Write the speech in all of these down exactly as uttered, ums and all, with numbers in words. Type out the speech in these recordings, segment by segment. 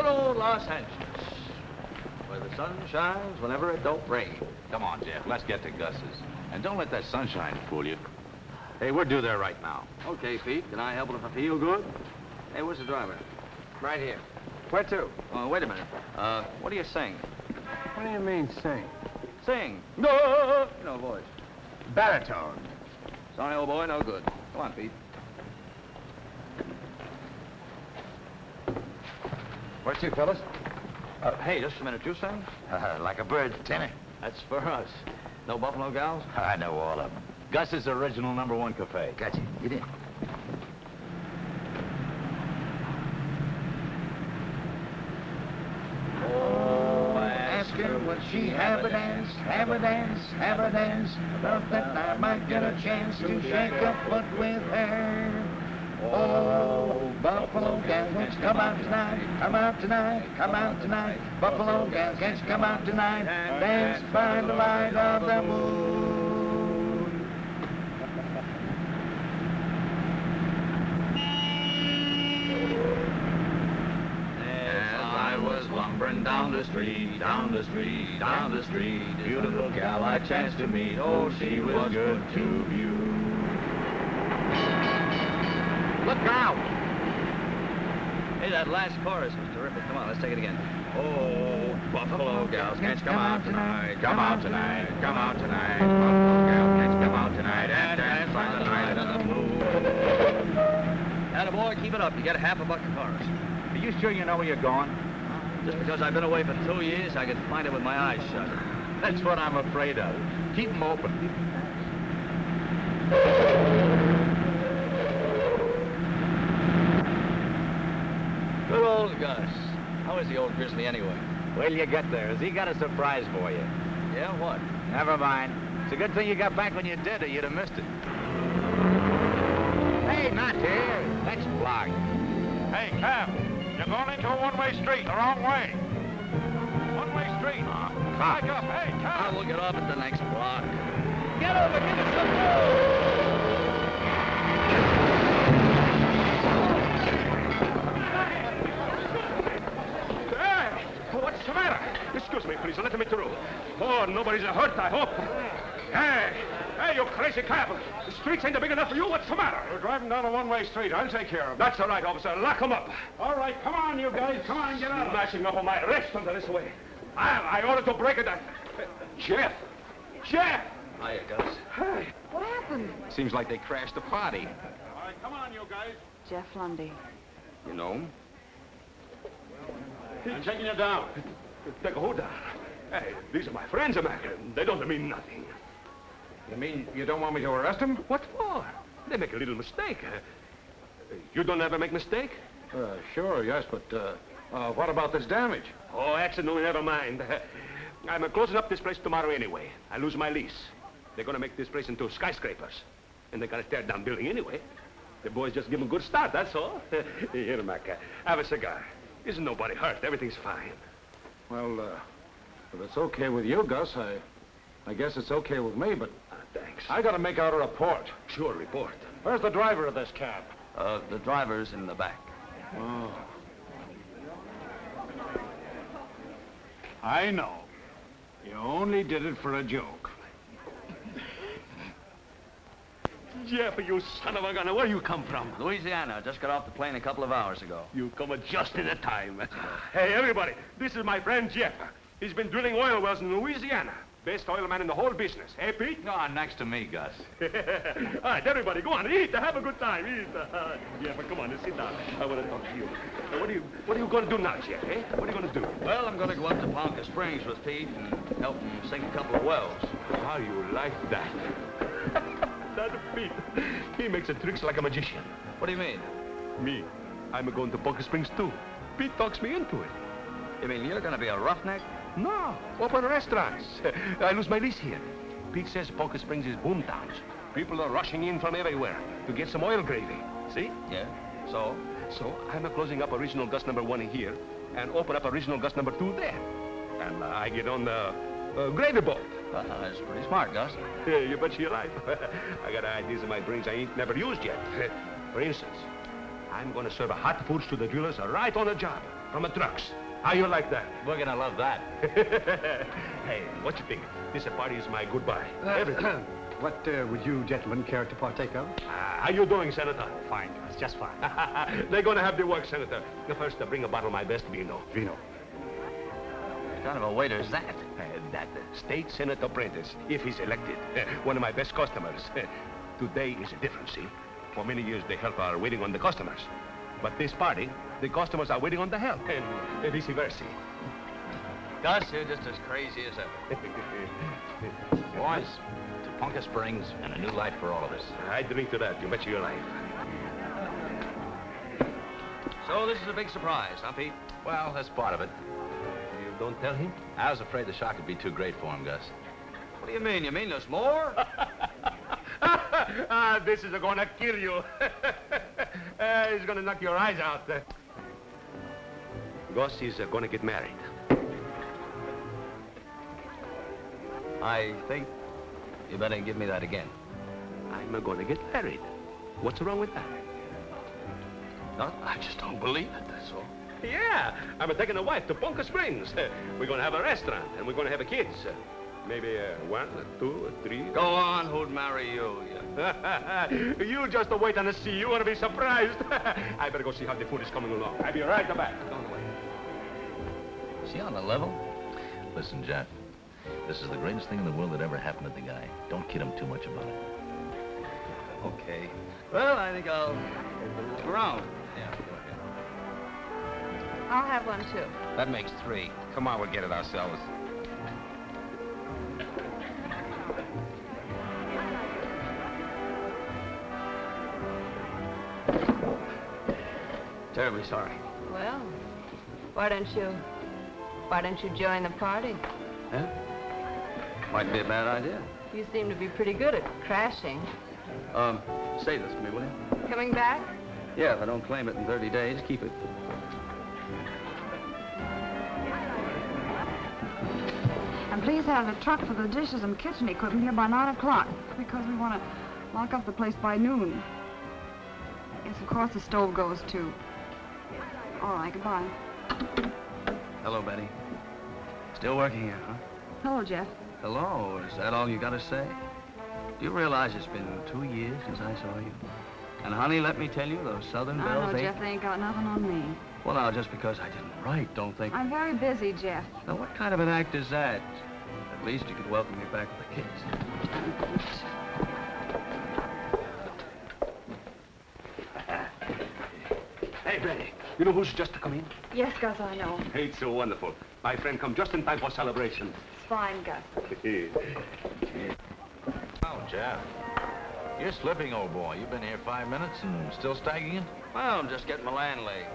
Good old Los Angeles, where the sun shines whenever it don't rain. Come on, Jeff, let's get to Gus's. And don't let that sunshine fool you. Hey, we're due there right now. Okay, Pete, can I help it if I feel good? Hey, where's the driver? Right here. Where to? Oh, wait a minute. Uh, what do you sing? What do you mean, sing? Sing. No, no voice. Baritone. Sorry, old boy, no good. Come on, Pete. Where to, fellas? Uh, hey, just a minute. You sing? Uh, like a bird, tenor. That's for us. No Buffalo gals? I know all of them. Gus's original number one cafe. Gotcha. Get in. Oh, Ask her would she have a dance, have a dance, have a dance. Thought that I might get a chance to shake a foot with her. Oh, Buffalo gals, won't you come out tonight? Come out tonight, come out tonight. Buffalo gals, can't you come out tonight? Dance by the light of the moon. As I was lumbering down the street, down the street, down the street, beautiful gal I chanced to meet. Oh, she was good to view. Look out! Hey, that last chorus was terrific. Come on, let's take it again. Oh, Buffalo gals, can't you come out tonight? Come out tonight, come out tonight. Buffalo gals, can't you come out tonight and dance by the light of the moon? Attaboy, keep it up. You get half a buck a chorus. Are you sure you know where you're going? Just because I've been away for two years, I can find it with my eyes shut. That's what I'm afraid of. Keep them open. Good old Gus. How is the old grizzly anyway? Wait till you get there. Has he got a surprise for you? Yeah, what? Never mind. It's a good thing you got back when you did, or you'd have missed it. Hey, not here. Next block. Hey, Cap, you're going into a one-way street, the wrong way. One-way street. Uh, Back up. Hey, I Cap. will get off at the next block. Get over, give it some room! Hey, what's the matter? Excuse me, please. Let me through. Oh, nobody's hurt, I hope. Hey, hey, you crazy Cap. The streets ain't big enough for you. What's the matter? We're driving down a one-way street. I'll take care of it. That's all right, officer. Lock 'em up. All right, come on, you guys. Come on, get out. You're mashing up on my arrest under this way. I, I ordered to break it. Uh, Jeff. Jeff. Hiya, Gus. Hey. What happened? Seems like they crashed the party. All right, come on, you guys. Jeff Lundy. You know him? I'm taking you down. Take a hold down. Hey, these are my friends, America. They don't mean nothing. You mean you don't want me to arrest him? What for? They make a little mistake. Uh, you don't ever make mistake? Uh, sure, yes, but, uh, uh, what about this damage? Oh, accident, never mind. I'm uh, closing up this place tomorrow anyway. I lose my lease. They're gonna make this place into skyscrapers. And they're gonna tear down building anyway. The boys just give them a good start, that's all. Here, Mac, uh, have a cigar. Isn't nobody hurt. Everything's fine. Well, uh, if it's okay with you, Gus, I, I guess it's okay with me, but Uh, thanks. I gotta make out a report. Sure, report. Where's the driver of this cab? Uh, the driver's in the back. Oh. I know. You only did it for a joke. Jeff, you son of a gun. Where you come from? Louisiana. Just got off the plane a couple of hours ago. You come just in the time. Hey, everybody, this is my friend Jeff. He's been drilling oil wells in Louisiana. Best oil man in the whole business. Hey, Pete? Go on, next to me, Gus. All right, everybody, go on, eat. Have a good time. Eat. Uh, Jeff, come on, sit down. I want to talk to you. Uh, what are you What are you going to do now, Jeff, eh? What are you going to do? Well, I'm going to go up to Ponca Springs with Pete and help him sink a couple of wells. How you like that? That's Pete. He makes the tricks like a magician. What do you mean? Me, I'm going to Ponca Springs, too. Pete talks me into it. You mean you're going to be a roughneck? No, open restaurants. I lose my lease here. Pete says Ponca Springs is boom towns. People are rushing in from everywhere to get some oil gravy. See? Yeah. So? So I'm closing up original Gus number one here and open up original Gus number two there. And uh, I get on the uh, gravy boat. Well, that's pretty smart, Gus. Yeah, you bet your life. I got ideas in my brains I ain't never used yet. For instance, I'm going to serve hot foods to the drillers right on the job. from a trucks. How you like that? We're gonna love that. Hey, what you think? This party is my goodbye. Everything. What uh, would you gentlemen care to partake of? Uh, how you doing, Senator? Fine, guys, just fine. They're gonna have the work, Senator. First, uh, bring a bottle of my best vino. Vino. What kind of a waiter is that? Uh, that uh, state Senate apprentice, if he's elected. Uh, one of my best customers. Today is different, see? For many years, the help are waiting on the customers. But this party, the customers are waiting on the help, and uh, vice versa. Gus, you're just as crazy as ever. Boys, to Ponca Springs and a new life for all of us. I drink to that. You bet your life. So this is a big surprise, huh, Pete? Well, that's part of it. You don't tell him? I was afraid the shock would be too great for him, Gus. What do you mean? You mean there's more? Ah, this is gonna kill you. uh, he's gonna knock your eyes out. Uh, Gus is uh, gonna get married. I think you better give me that again. I'm uh, gonna get married. What's wrong with that? No, I just don't believe it, that's all. Yeah, I'm uh, taking a wife to Ponca Springs. Uh, we're gonna have a restaurant, and we're gonna have a kids. Uh, maybe uh, one, uh, two, uh, three. Go on, who'd marry you? Yeah. You just wait and see. You wanna be surprised. I better go see how the food is coming along. I'll be right back. Don't wait. Is he on the level? Listen, Jeff, this is the greatest thing in the world that ever happened to the guy. Don't kid him too much about it. Okay. Well, I think I'll look around. Yeah, go ahead. I'll have one, too. That makes three. Come on, we'll get it ourselves. Terribly sorry. Well, why don't you, why don't you join the party? Huh? Might be a bad idea. You seem to be pretty good at crashing. Um, say this to me, will you? Coming back? Yeah, if I don't claim it in thirty days, keep it. And please have a truck for the dishes and kitchen equipment here by nine o'clock, because we want to lock up the place by noon. Yes, of course the stove goes too. All right, goodbye. Hello, Betty. Still working here, huh? Hello, Jeff. Hello, is that all you got to say? Do you realize it's been two years since I saw you? And, honey, let me tell you, those Southern I Bells know, ain't... Jeff, they ain't got nothing on me. Well, now, just because I didn't write, don't think... I'm very busy, Jeff. Now, what kind of an act is that? At least you could welcome me back with the kids. Hey, Betty, you know who's just come in? Yes, Gus, I know. Hey, it's so wonderful. My friend come just in time for celebration. It's fine, Gus. Oh, Jeff. You're slipping, old boy. You've been here five minutes and still staggering it? Well, I'm just getting my land laid.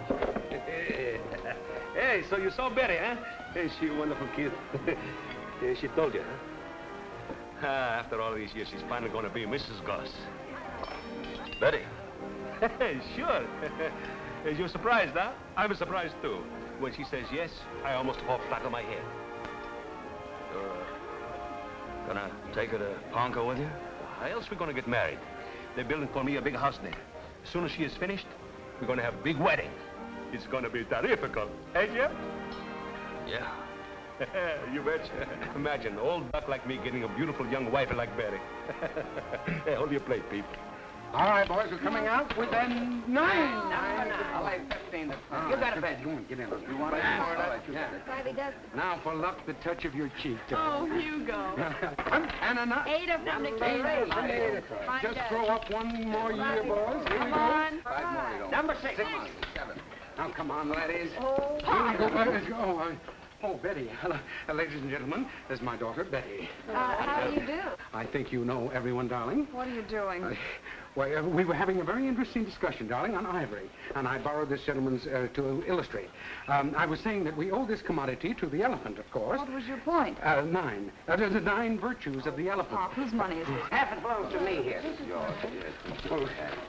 Hey, so you saw Betty, huh? Hey, she a wonderful kid. Yeah, she told you, huh? Ah, after all these years, she's finally going to be Missus Gus. Betty. Hey, sure. Hey, you're surprised, huh? I'm surprised, too. When she says yes, I almost fall flat on my head. You're uh, gonna take her to Ponca with you? How else we gonna get married? They're building for me a big house there. As soon as she is finished, we're gonna have a big wedding. It's gonna be terrifical. Hey, Jeff? Yeah. You betcha. Imagine, an old duck like me getting a beautiful young wife like Betty. Hey, hold your plate, Pete. All right, boys, we're coming out within nine. Nine. I'll lay fifteen. You got a bet. You want to get in on it. You want to All more right, yeah. Riley does. Now, for luck, the touch of your cheek. Oh, Hugo. And enough. Eight of them to carry. Just throw up one more year, boys. Here we Come go. on. Five more you don't. Number six. Seven. Now, come on, ladies. Oh, Here we go. Let's go. Oh, oh, Betty. Hello. Uh, ladies and gentlemen, this is my daughter, Betty. Uh, how do you do? I think you know everyone, darling. What are you doing? Uh, Well, uh, we were having a very interesting discussion, darling, on ivory, and I borrowed this gentleman's uh, to illustrate. Um, I was saying that we owe this commodity to the elephant, of course. What was your point? Uh, nine. Uh, the the nine virtues of the elephant. Pop, whose money is this? Half it belongs to me here. Oh,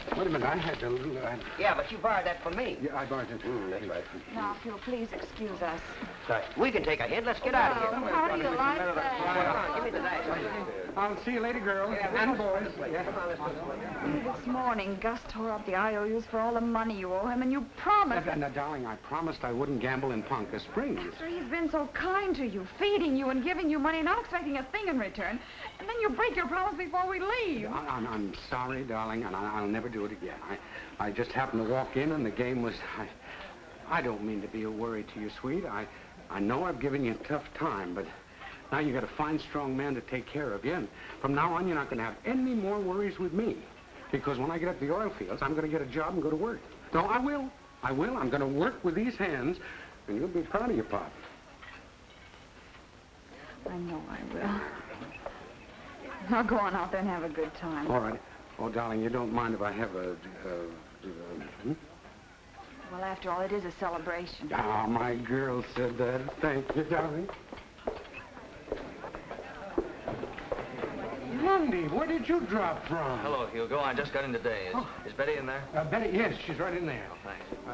Wait a minute, I had a little... Uh, Yeah, but you borrowed that from me. yeah, I borrowed it. Mm, that's right. Now, if you'll please excuse us. Sorry. We can take a hit. Let's get out of here. Oh, how do you like Come that? on, give me the knife. I'll see you later, girls. And boys. Yeah. This morning, Gus tore up the I O Us for all the money you owe him, and you promised... Now, now, darling, I promised I wouldn't gamble in Ponca Springs. After he's been so kind to you, feeding you and giving you money, not expecting a thing in return, and then you break your promise before we leave. I, I'm, I'm sorry, darling, and I, I'll never do it again. I, I just happened to walk in, and the game was... I, I don't mean to be a worry to you, sweet. I, I know I've given you a tough time, but now you got a fine, strong man to take care of you, and from now on, you're not going to have any more worries with me. Because when I get up to the oil fields, I'm going to get a job and go to work. No, I will. I will. I'm going to work with these hands, and you'll be proud of your pop. I know I will. Now go on out there and have a good time. All right. Oh, darling, you don't mind if I have a... Uh, uh, hmm? Well, after all, it is a celebration. Ah, my girl said that. Thank you, darling. Lundy, where did you drop from? Hello, Hugo. I just got in today. Is, Oh. is Betty in there? Uh, Betty, yes, she's right in there. Oh, thanks. Uh,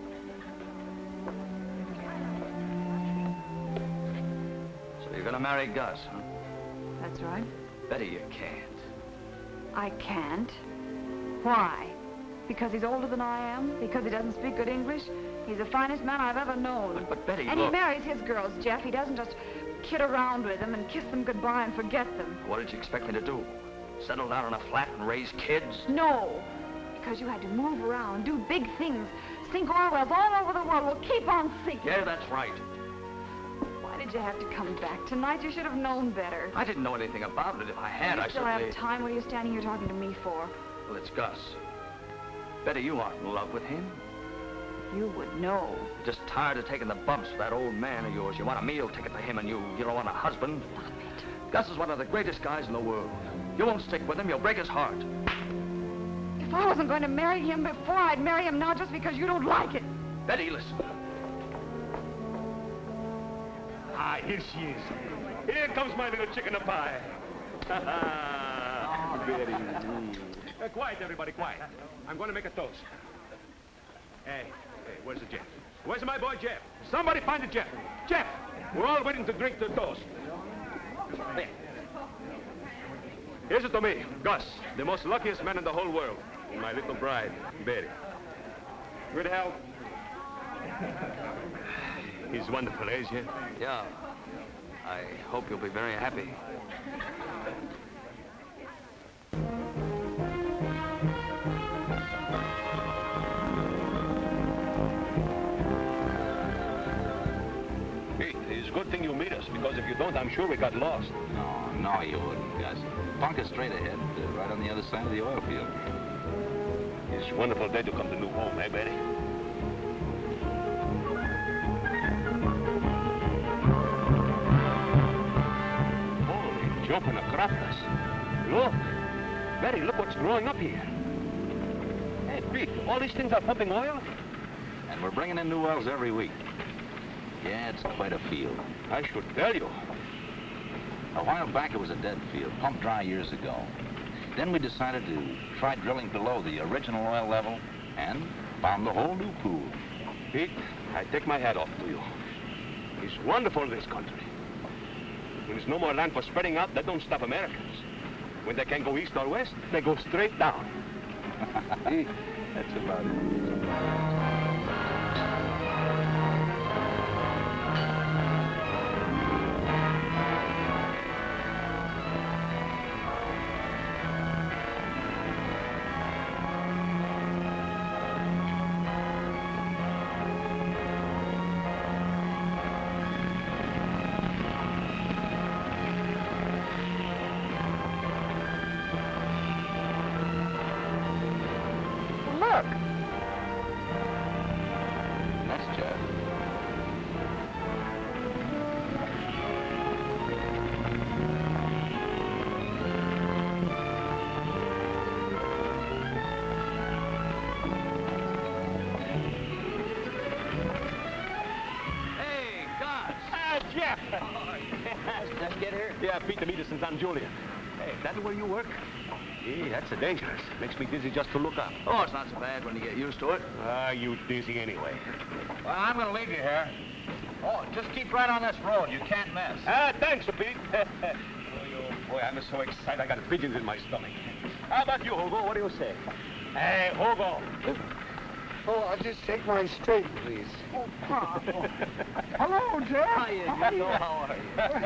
So you're gonna marry Gus, huh? That's right. Betty, you can't. I can't. Why? Because he's older than I am? Because he doesn't speak good English? He's the finest man I've ever known. But, but Betty, and look. he marries his girls, Jeff. He doesn't just kid around with them and kiss them goodbye and forget them. What did you expect me to do? Settle down in a flat and raise kids? No. Because you had to move around, do big things, sink oil wells all over the world. We'll keep on sinking. Yeah, that's right. Why did you have to come back tonight? You should have known better. I didn't know anything about it. If I had, you I still certainly... have time. What are you standing here talking to me for? Well, it's Gus. Betty, you aren't in love with him. You would know. You're just tired of taking the bumps for that old man of yours. You want a meal ticket to him, and you, you don't want a husband. Stop it. Gus is one of the greatest guys in the world. You won't stick with him. You'll break his heart. If I wasn't going to marry him before, I'd marry him now just because you don't like it. Betty, listen. Ah, here she is. Here comes my little chicken of pie. Betty. Uh, quiet, everybody, quiet. I'm going to make a toast. Hey, hey, where's the Jeff? Where's my boy Jeff? Somebody find the Jeff. Jeff! We're all waiting to drink the toast. There. Here's it to me, Gus, the most luckiest man in the whole world. And my little bride, Betty. Good health. He's wonderful, eh, Jeff? Yeah. I hope you'll be very happy. Hey, it's a good thing you meet us, because if you don't, I'm sure we got lost. No, no, you wouldn't, Gus. Ponca's straight ahead, uh, right on the other side of the oil field. It's a wonderful day to come to new home, eh, Betty? Holy jumping acropolis. Look. Betty, look what's growing up here. Hey, Pete, all these things are pumping oil? And we're bringing in new wells every week. Yeah, it's quite a field. I should tell you. A while back, it was a dead field, pumped dry years ago. Then we decided to try drilling below the original oil level and found the whole new pool. Pete, I take my hat off to you. It's wonderful, this country. When there's no more land for spreading out, that don't stop Americans. When they can't go east or west, they go straight down. That's about it. Look. That's Jeff. Hey, Gus! Ah, Jeff! Just get here. Yeah, Pete, to meet us in San Julian. Hey, that's where you work? Gee, that's a dangerous. Makes me dizzy just to look up. Oh, it's not so bad when you get used to it. Ah, you dizzy anyway. Well, I'm going to leave you here. Oh, just keep right on this road. You can't miss. Ah, thanks, Pete. oh, boy, I'm so excited. I got pigeons in my stomach. How about you, Hogo? What do you say? Hey, Hogo. Oh, I'll just take mine straight, please. Oh, hello, Jeff. How you doing? How are you?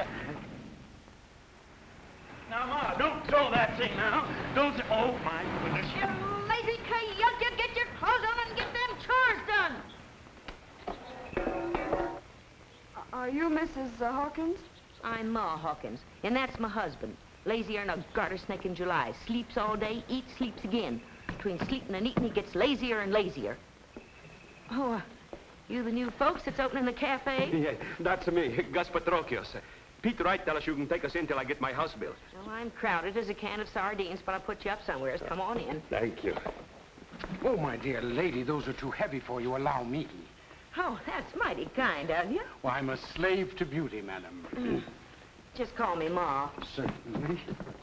Now, Ma, don't throw that thing now. Don't. Oh, my goodness. You lazy coyote, you get your clothes on and get them chores done. Are you Missus Uh, Hawkins? I'm Ma Hawkins, and that's my husband. Lazier than a garter snake in July. Sleeps all day, eats, sleeps again. Between sleeping and eating, he gets lazier and lazier. Oh, uh, you the new folks that's opening the cafe? Yeah, that's me, Gus Petrokios. Pete Wright tell us you can take us in till I get my house built. Well, I'm crowded as a can of sardines, but I'll put you up somewhere. Come on in. Thank you. Oh, my dear lady, those are too heavy for you. Allow me. Oh, that's mighty kind of you. Well, I'm a slave to beauty, madam. Mm. Just call me Ma. Certainly.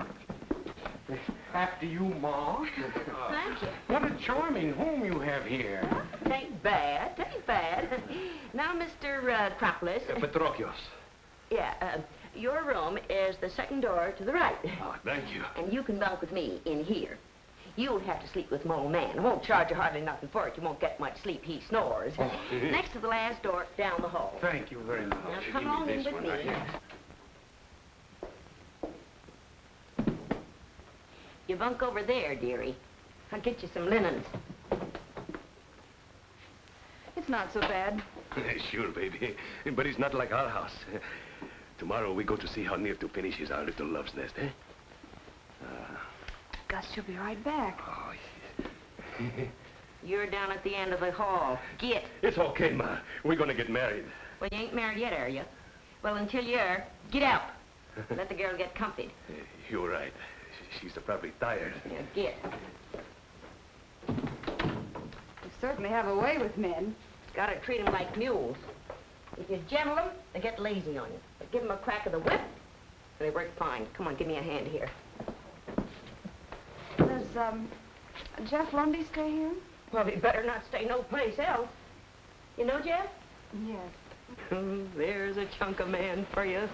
After you, Ma. Thank you. What a charming home you have here. Tain't bad, tain't bad. Now, Mister Uh, Cropolis. Uh, Petrokios. Yeah, uh, your room is the second door to the right. Oh, thank you. And you can bunk with me in here. You'll have to sleep with my old man. I won't charge you hardly nothing for it. You won't get much sleep. He snores. Oh. Next to the last door down the hall. Thank you very much. Now, come Give on me in this with one me. right here. You bunk over there, dearie. I'll get you some linens. It's not so bad. Sure, baby. But it's not like our house. Tomorrow we go to see how near to finish is our little love's nest, eh? Uh, Gus, she'll be right back. oh, You're down at the end of the hall. Get. It's okay, Ma. We're gonna get married. Well, you ain't married yet, are you? Well, until you are, get out. Let the girl get comfied. You're right. She's probably tired. Yeah, get. You certainly have a way with men. Gotta treat 'em like mules. If you gentle 'em, they get lazy on you. But give 'em a crack of the whip, and they work fine. Come on, give me a hand here. Does, um, Jeff Lundy stay here? Well, he better not stay no place else. You know Jeff? Yes. There's a chunk of man for you.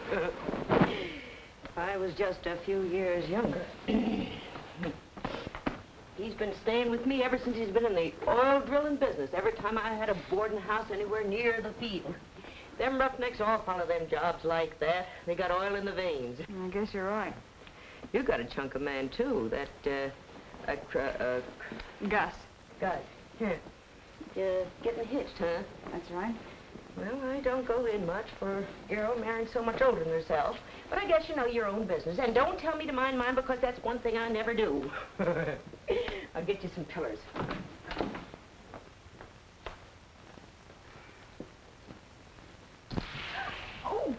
I was just a few years younger. He's been staying with me ever since he's been in the oil drilling business. Every time I had a boarding house anywhere near the field. Them roughnecks all follow them jobs like that. They got oil in the veins. I guess you're right. You got a chunk of man, too. That, uh, a cr uh, Gus. Gus. Here. You getting hitched, huh? That's right. Well, I don't go in much for a girl marrying so much older than herself. But I guess you know your own business. And don't tell me to mind mine, because that's one thing I never do. I'll get you some pillars. Oh!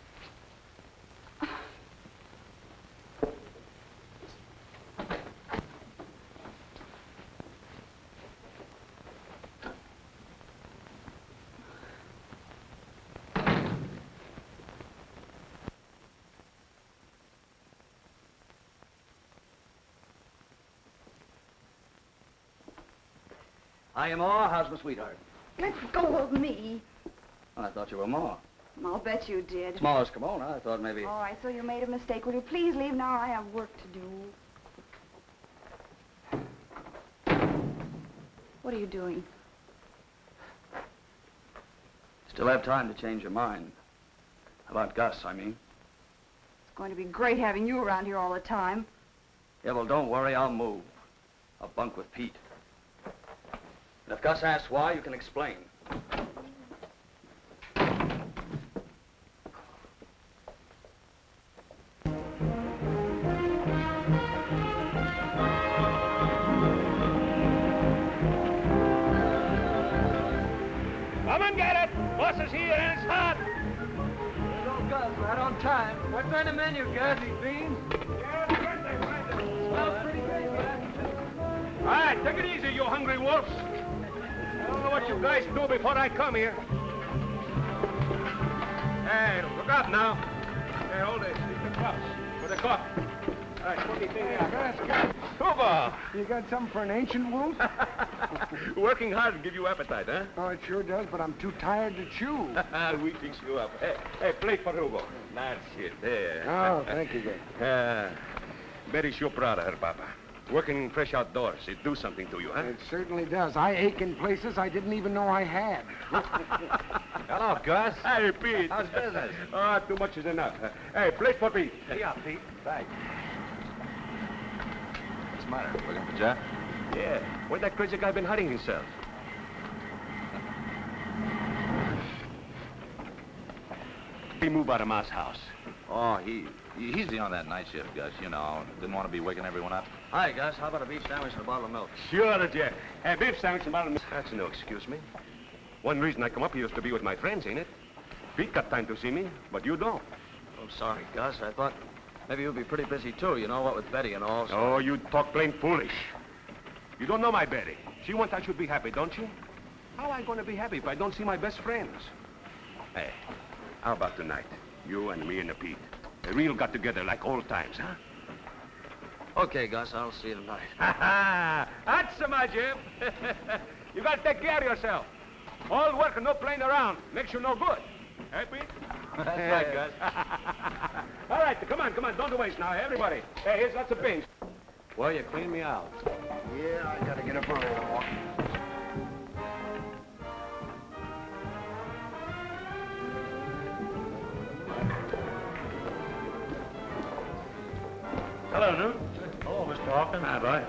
I am Ma. How's my sweetheart? Let go of me. Well, I thought you were Ma. I'll bet you did. Ma's Kimona. I thought maybe... All right, so you made a mistake. Will you please leave now? I have work to do. What are you doing? Still have time to change your mind. About Gus, I mean. It's going to be great having you around here all the time. Yeah, well, don't worry. I'll move. I'll bunk with Pete. And if Gus asks why, you can explain. Come and get it! Boss is here and it's hot! There's old Gus, right on time. What kind of menu, Gus? These beans? Yeah, birthday present. Smells pretty good, Gus. All right, take it easy, you hungry wolves. I don't know what you guys do before I come here. Hey, look up now. Hey, hold this. These are cups for the coffee. right, funny thing. Gus, Hugo! you got something for an ancient wound? Working hard to give you appetite, huh? Oh, it sure does, but I'm too tired to chew. We fix you up. Hey, hey, plate for Hugo. That's it. There. Oh, thank you, Gus. Uh, Betty's sure proud of her, Papa. Working in fresh outdoors, it do something to you, huh? It certainly does. I ache in places I didn't even know I had. Hello, Gus. Hey, Pete. How's business? Ah, too much is enough. Uh, hey, plate for Pete. Yeah, Pete. Thanks. What's the matter? Looking for Jeff? Yeah. Where that crazy guy been hiding himself? He moved out of Ma's house. Oh, he he's the on that night shift, Gus. You know, didn't want to be waking everyone up. Hi, Gus. How about a beef sandwich and a bottle of milk? Sure, Jeff. Hey, beef sandwich and bottle of... That's no excuse me. One reason I come up here is to be with my friends, ain't it? Pete got time to see me, but you don't. I'm sorry, Gus. I thought maybe you'd be pretty busy, too, you know, what with Betty and all. So... Oh, you talk plain foolish. You don't know my Betty. She wants I should be happy, don't you? How am I going to be happy if I don't see my best friends? Hey, how about tonight? You and me and the Pete. A real got together like old times, huh? Okay, Gus. I'll see you tonight. Ha ha! That's my Jim. You got to take care of yourself. All work and no playing around. Makes you no good. Hey, Pete? That's right, Gus. All right, come on, come on. Don't waste now, everybody. Hey, here's lots of beans. Well, you cleaned me out. Yeah, I gotta get up early to walk. Hello, Newt. Hello, Mister Hawkins. Hi, boy.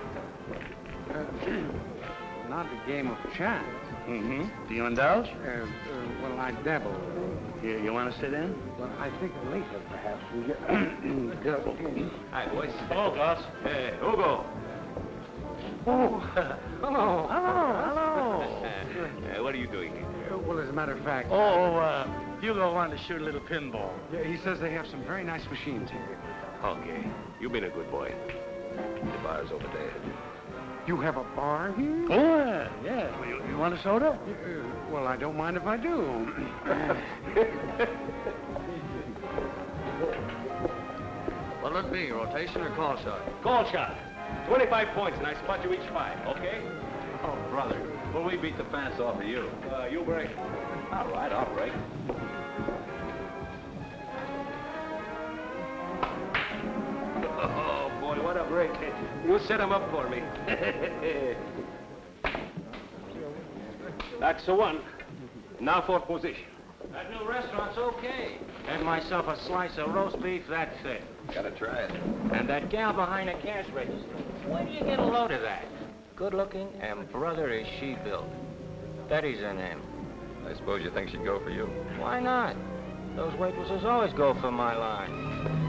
Uh, not a game of chance. Mm-hmm. Do you indulge? Uh, uh, well, I dabble. You, you want to sit in? But I think later, perhaps, we get... double. Hi, boys. Hello, Gus. Hey, Hugo. Oh, hello. Hello, hello. Uh, what are you doing here? Uh, well, as a matter of fact... Oh, uh, Hugo wanted to shoot a little pinball. Yeah, he says they have some very nice machines here. Okay. You've been a good boy. The bar's over there. You have a bar here? Oh, uh, yeah. Well, you, you want a soda? Uh, well, I don't mind if I do. What'll it be, rotation or call shot? Call shot. twenty-five points, and I spot you each five, okay? Oh, brother, will we beat the pants off of you? Uh, you break. All right, I'll break. Oh, boy, what a break. You set him up for me. That's the one. Now for position. That new restaurant's okay. Had myself a slice of roast beef, that's it. Gotta try it. And that gal behind the cash register. Where do you get a load of that? Good looking, and brother is she built. Betty's her name. I suppose you think she'd go for you. Why not? Those waitresses always go for my line.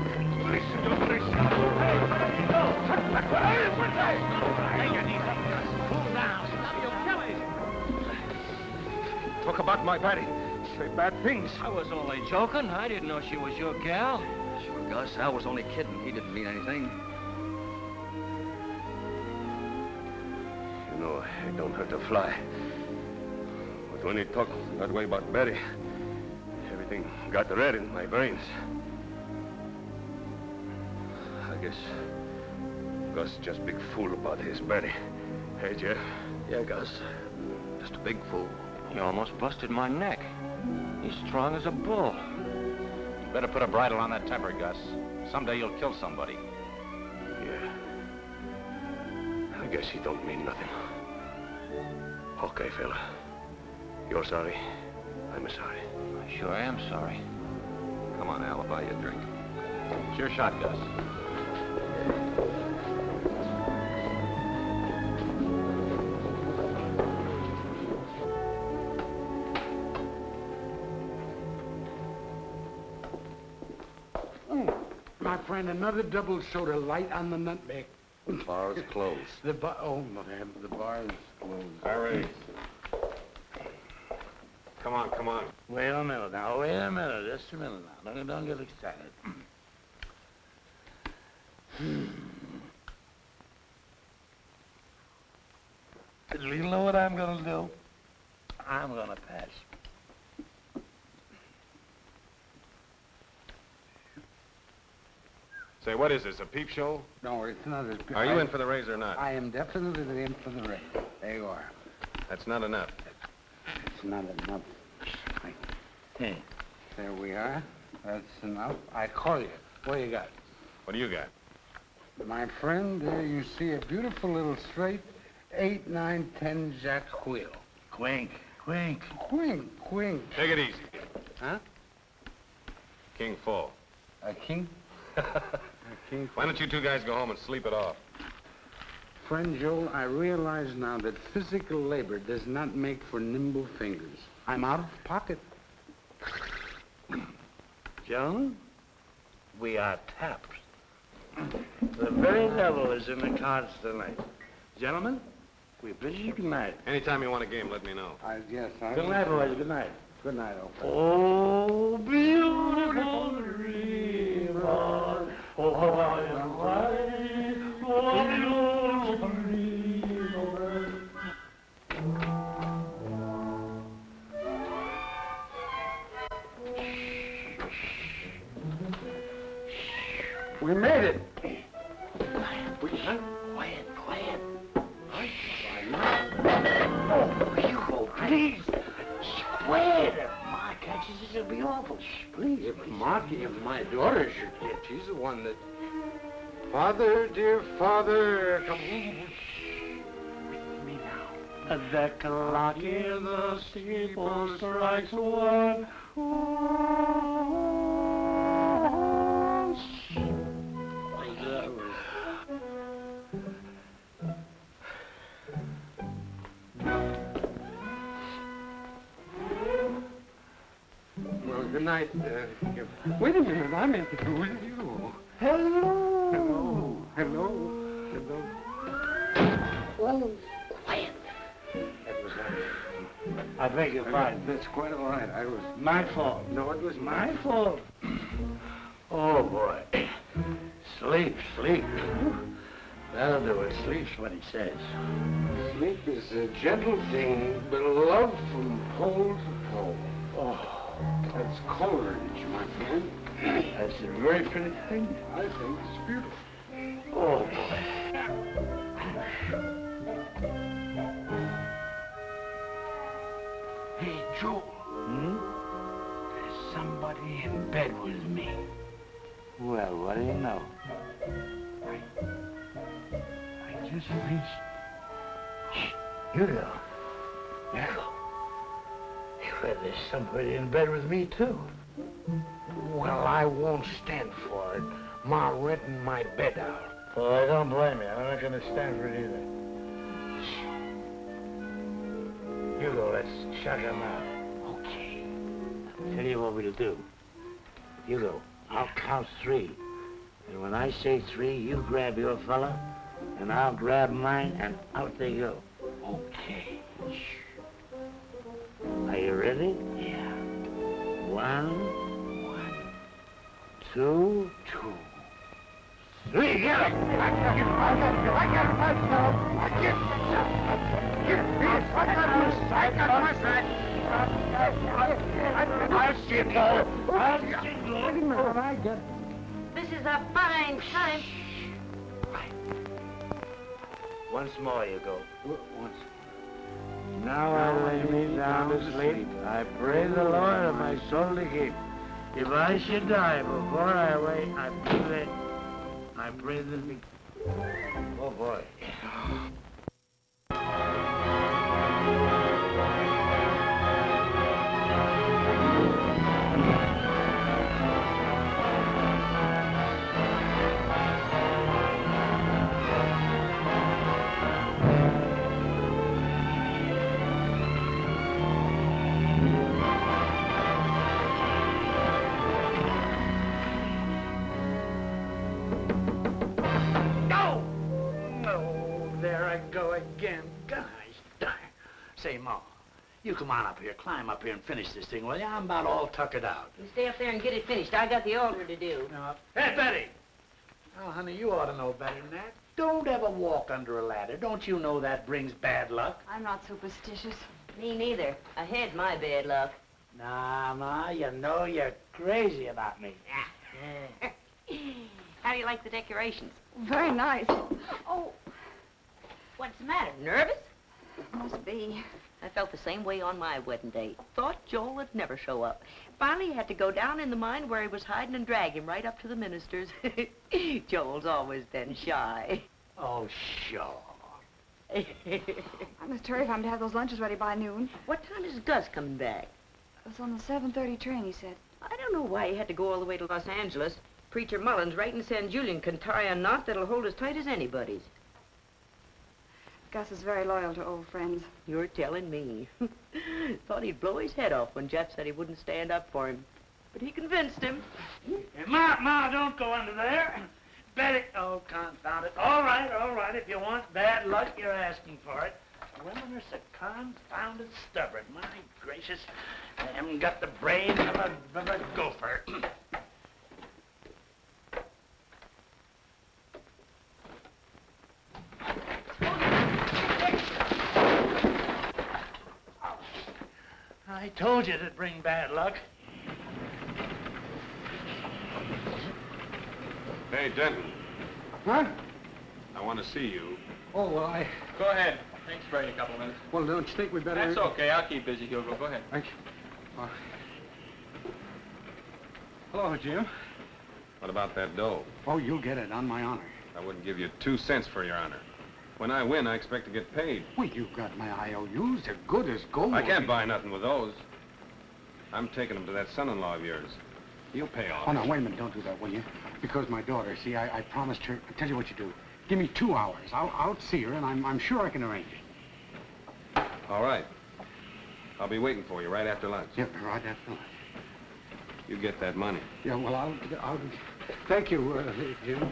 Talk about my Betty. Say bad things. I was only joking. I didn't know she was your gal. Sure, Gus. Al was only kidding. He didn't mean anything. You know, it don't hurt to fly. But when he talk that way about Betty, everything got red in my brains. I guess Gus just big fool about his Betty. Hey, Jeff? Yeah, Gus. Just a big fool. He almost busted my neck. He's strong as a bull. Better put a bridle on that temper, Gus. Someday you'll kill somebody. Yeah. I guess he don't mean nothing. Okay, fella. You're sorry. I'm sorry. I sure am sorry. Come on, Al. I'll buy you a drink. It's your shot, Gus. My friend, another double soda light on the nutmeg. The bar is closed. The bar, oh, man, the bar is closed. Harry. Come on, come on. Wait a minute now. Wait a minute. Just a minute now. Don't, don't get excited. You know what I'm gonna do? I'm gonna pass. Say, what is this, a peep show? No, it's not as good. Are you I, in for the raise or not? I am definitely in for the raise. There you are. That's not enough. It's not enough. Hey. There we are. That's enough. I call you. What do you got? What do you got? My friend, there you see a beautiful little straight eight, nine, ten Jack wheel. Quink, quink. Quink, quink. Take it easy. Huh? King full. A king? A king. Why don't you two guys go home and sleep it off? Friend Joel, I realize now that physical labor does not make for nimble fingers. I'm out of pocket. Gentlemen, we are tapped. The very devil is in the cards tonight. Gentlemen, we bid you good night. Anytime you want a game, let me know. I guess I... Good night, boys. Good night. Good night, old fellow. Oh, beautiful dream on. Oh, how I am right. Oh, beautiful dream on. We made it. We, huh? Quiet, quiet. Oh, Hugo, please. Quiet. Ma catches this will be awful. Please, If please. Marky, if my daughter should get, she's the one that... Father, dear father, come on. With me now. The clock in the steeple strikes one. Well, good night. Uh, wait a minute, I'm in here with you. Hello. Hello. Hello. Hello. Oh, quiet. That was I beg your pardon. That's quite all right. I was... My fault. No, it was My fault. Oh, boy. Sleep, sleep. That'll do it. Sleep's what he says. Sleep is a gentle thing, beloved from pole to pole. Oh. That's Coleridge, my friend. That's a very pretty thing. I think it's beautiful. Oh, boy. Hey, Joel. Hmm? There's somebody in bed with me. Well, what do you know? I just reached. Shh, Hugo. Hugo. Well, there's somebody in bed with me, too. Well, I won't stand for it. Ma renting my bed out. Well, I don't blame you. I'm not going to stand for it either. Hugo, let's shut him out. Okay. I'll tell you what we'll do. Hugo, I'll count three. And when I say three, you grab your fella, and I'll grab mine, and out they go. Okay. Are you ready? Yeah. One. One. Two. Two. Three. Get him! I got him! I got him! I got him myself! I get myself! Get him! I got him! I got myself! I'll see you go! I'll see you go! Wait a minute, I get it. This is a fine time. Once more, you go. Once Now I lay me down to sleep. I pray the Lord of my soul to keep. If I should die before I wake, I pray, I pray that me. Oh boy. Say, Ma, you come on up here, climb up here and finish this thing, will you? I'm about all tuckered out. You stay up there and get it finished. I got the altar to do. Uh, hey, Betty! Oh, honey, you ought to know better than that. Don't ever walk under a ladder. Don't you know that brings bad luck? I'm not superstitious. Me neither. I had my bad luck. Nah, Ma, you know you're crazy about me. How do you like the decorations? Very nice. Oh, What's the matter? Nervous? must be. I felt the same way on my wedding day. Thought Joel would never show up. Finally, had to go down in the mine where he was hiding and drag him right up to the minister's. Joel's always been shy. Oh, sure. I must hurry if I'm to have those lunches ready by noon. What time is Gus coming back? It was on the seven thirty train, he said. I don't know why he had to go all the way to Los Angeles. Preacher Mullins right in San Julian can tie a knot that'll hold as tight as anybody's. Gus is very loyal to old friends. You're telling me. Thought he'd blow his head off when Jeff said he wouldn't stand up for him. But he convinced him. Hey, Ma, Ma, don't go under there. Betty, oh, confound it. All right, all right, if you want bad luck, you're asking for it. Women are so confounded stubborn. My gracious, they haven't got the brain of a, of a gopher. I told you it'd bring bad luck. Hey, Denton. Huh? I want to see you. Oh, well, I... Go ahead. Take Spray a couple minutes. Well, don't you think we better... That's okay. I'll keep busy, Hugo. Go ahead. Thank you. Uh, hello, Jim. What about that dough? Oh, you'll get it, on my honor. I wouldn't give you two cents for your honor. When I win, I expect to get paid. Well, you've got my I O Us. They're good as gold. I can't buy nothing with those. I'm taking them to that son-in-law of yours. He'll pay off. Oh, no, wait a minute. Don't do that, will you? Because my daughter, see, I, I promised her... I'll tell you what you do. Give me two hours. I'll, I'll see her, and I'm, I'm sure I can arrange it. All right. I'll be waiting for you right after lunch. Yeah, right after lunch. You get that money. Yeah, well, I'll... I'll thank you, uh, Jim.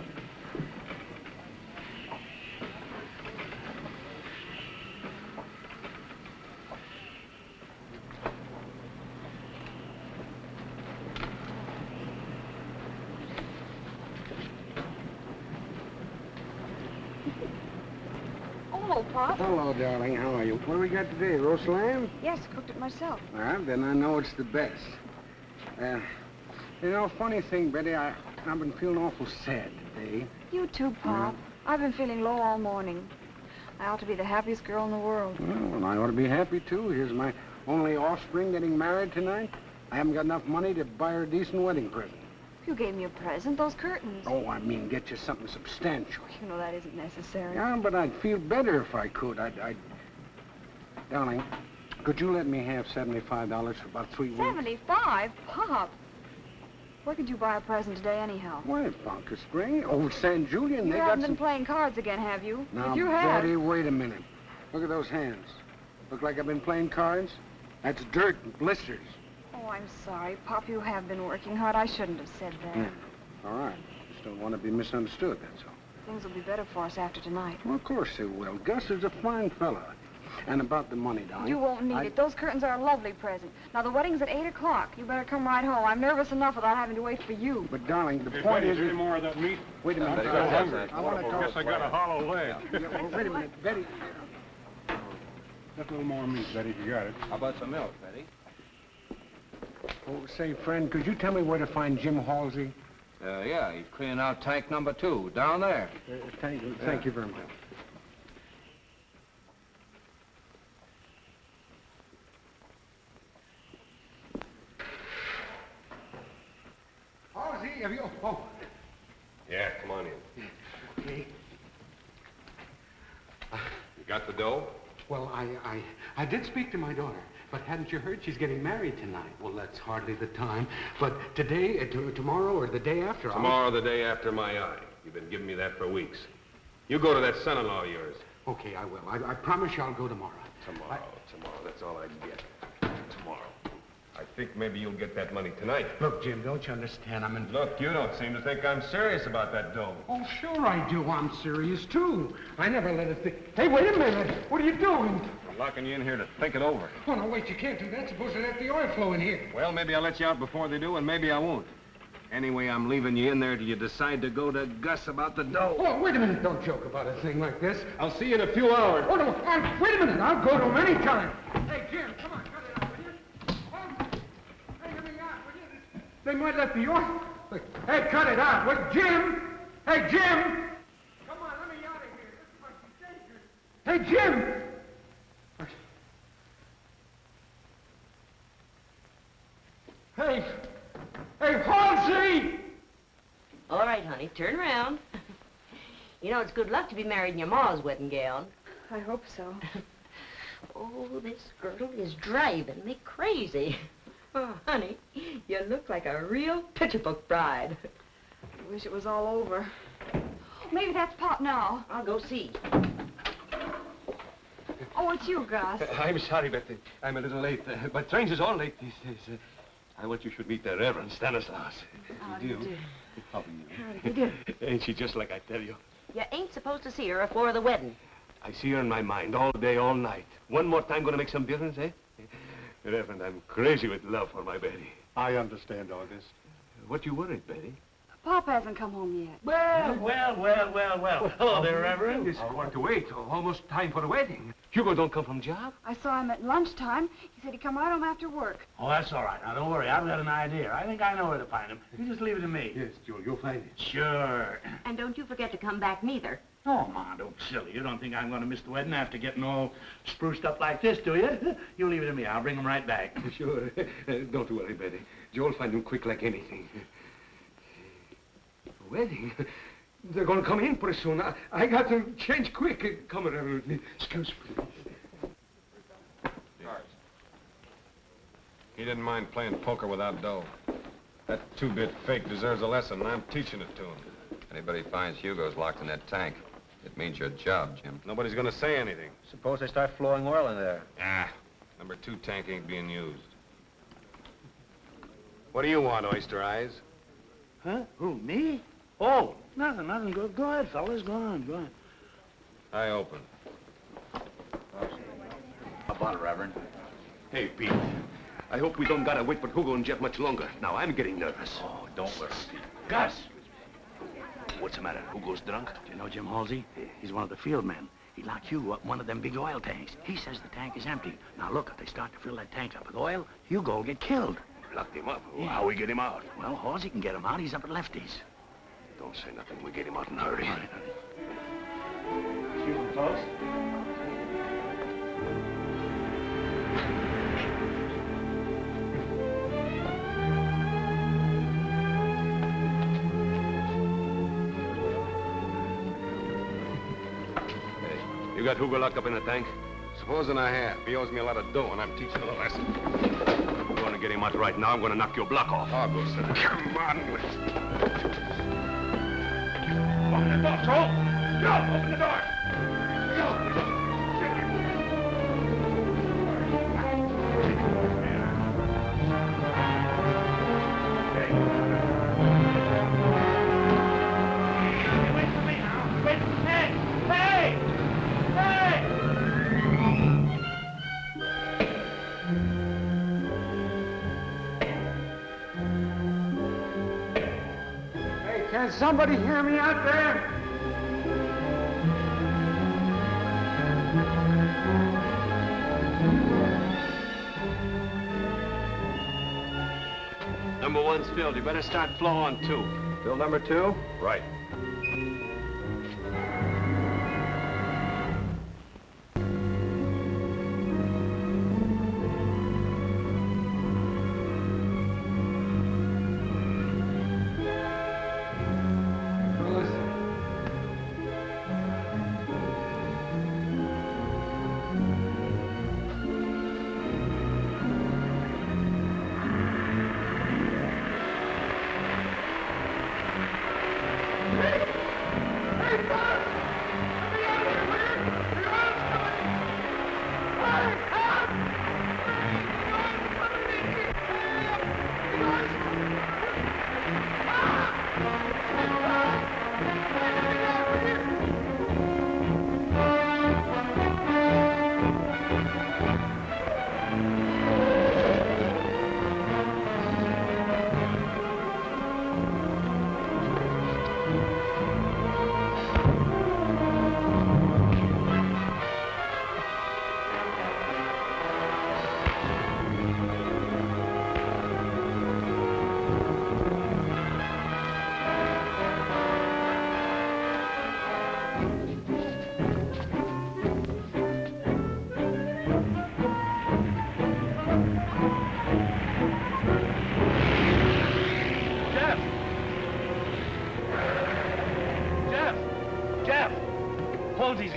Hello, Pop. Hello, darling. How are you? What do we got today? Roast lamb? Yes, cooked it myself. Ah, then I know it's the best. Uh, you know, funny thing, Betty, I, I've been feeling awful sad today. You too, Pop. I've been feeling low all morning. I ought to be the happiest girl in the world. Well, and I ought to be happy, too. Here's my only offspring getting married tonight. I haven't got enough money to buy her a decent wedding present. You gave me a present, those curtains. Oh, I mean, get you something substantial. You know that isn't necessary. Yeah, but I'd feel better if I could. I'd... I'd... Darling, could you let me have seventy-five dollars for about three weeks? seventy-five? Pop. Where could you buy a present today, anyhow? Why, Bunker Spring, old San Julian, You they haven't got been some... playing cards again, have you? Now, if you have... Betty, wait a minute. Look at those hands. Look like I've been playing cards? That's dirt and blisters. Oh, I'm sorry, Pop. You have been working hard. I shouldn't have said that. Yeah. All right. Just don't want to be misunderstood, that's all. Things will be better for us after tonight. Well, of course they will. Gus is a fine fella. And about the money, darling. You won't need I... it. Those curtains are a lovely present. Now, the wedding's at eight o'clock. You better come right home. I'm nervous enough without having to wait for you. But, darling, the Hey, point Betty, is... is any more of that meat? Wait a minute. Uh, I'm Betty, hungry. that's I want to talk. Guess I got a hollow leg. Yeah, well, wait a minute. Betty... Just a little more meat, Betty, if you got it. How about some milk, Betty? Oh, say, friend, could you tell me where to find Jim Halsey? Uh, yeah, he's cleaning out tank number two, down there. Uh, thank you. Thank Yeah. you very much. Halsey, have you... Oh. Yeah, come on in. Okay. You got the dough? Well, I, I, I did speak to my daughter, but hadn't you heard she's getting married tonight? Well, that's hardly the time. But today, uh, t tomorrow, or the day after... I'll- Tomorrow, the day after my eye. You've been giving me that for weeks. You go to that son-in-law of yours. Okay, I will. I, I promise you I'll go tomorrow. Tomorrow, tomorrow. That's all I get. Tomorrow. I think maybe you'll get that money tonight. Look, Jim, don't you understand? I'm in... Look, you don't seem to think I'm serious about that dough. Oh, sure I do. I'm serious, too. I never let it think... Hey, wait a minute. What are you doing? I'm locking you in here to think it over. Oh, no, wait, you can't do that. Suppose they let the oil flow in here. Well, maybe I'll let you out before they do, and maybe I won't. Anyway, I'm leaving you in there till you decide to go to Gus about the dough. Oh, wait a minute. Don't joke about a thing like this. I'll see you in a few hours. Oh, no, I, wait a minute. I'll go to him any time. Hey, Jim, come on, cut it out, will you? Oh, hey, let me out, will you? They might let the oil... Look, hey, cut it out. What, Jim? Hey, Jim! Come on, let me out of here. This must be dangerous. Hey, Jim! Hey! Hey, Halsey! All right, honey, turn around. You know, it's good luck to be married in your ma's wedding gown. I hope so. Oh, this girdle is driving me crazy. Oh, honey, you look like a real picture book bride. I wish it was all over. Maybe that's Pop now. I'll go see. Oh, it's you, Gus. Uh, I'm sorry, but uh, I'm a little late. Uh, but trains is all late these days. Uh, I want you should meet the Reverend Stanislaus. How do you do? How do you? How do you do? Ain't she just like I tell you? You ain't supposed to see her afore the wedding. I see her in my mind all day, all night. One more time gonna make some difference, eh? Reverend, I'm crazy with love for my Betty. I understand all this. What you worried, Betty? Pop hasn't come home yet. Well, well, well, well, well. Hello there, Reverend. It's hard to wait. Almost time for the wedding. Hugo don't come from job? I saw him at lunchtime. He said he'd come right home after work. Oh, that's all right. Now, don't worry. I've got an idea. I think I know where to find him. You just leave it to me. Yes, Joel, you'll find it. Sure. And don't you forget to come back neither. Oh, Ma, don't be silly. You don't think I'm going to miss the wedding after getting all spruced up like this, do you? You leave it to me. I'll bring him right back. Sure. Uh, don't worry, Betty. Joel'll find him quick like anything. Wedding? They're going to come in pretty soon. I, I got to change quick. Come around with me. Excuse me. He didn't mind playing poker without dough. That two-bit fake deserves a lesson, and I'm teaching it to him. Anybody finds Hugo's locked in that tank, it means your job, Jim. Nobody's gonna say anything. Suppose they start flowing oil in there. Ah, number two tank ain't being used. What do you want, Oyster Eyes? Huh? Who, me? Oh, nothing, nothing. Go, go ahead, fellas. Go on, go on. I open. How about it, Reverend? Hey, Pete. I hope we don't gotta wait for Hugo and Jeff much longer. Now, I'm getting nervous. Oh, don't worry, Pete. Gus! What's the matter? Hugo's drunk? Do you know Jim Halsey? He's one of the field men. He locked Hugo up in one of them big oil tanks. He says the tank is empty. Now, look, if they start to fill that tank up with oil, Hugo will get killed. Locked him up? Yeah. How we get him out? Well, Halsey can get him out. He's up at Lefty's. Don't say nothing. We get him out in a hurry. All right, excuse me, folks. You got Hugo locked up in a tank? Supposing I have. He owes me a lot of dough, and I'm teaching him a lesson. I'm going to get him out right now. I'm going to knock your block off. I'll go, sir. Come on. Open the door, Joel. Joel, open the door. Joel. Can somebody hear me out there? Number one's filled. You better start flow on two. Bill number two? Right.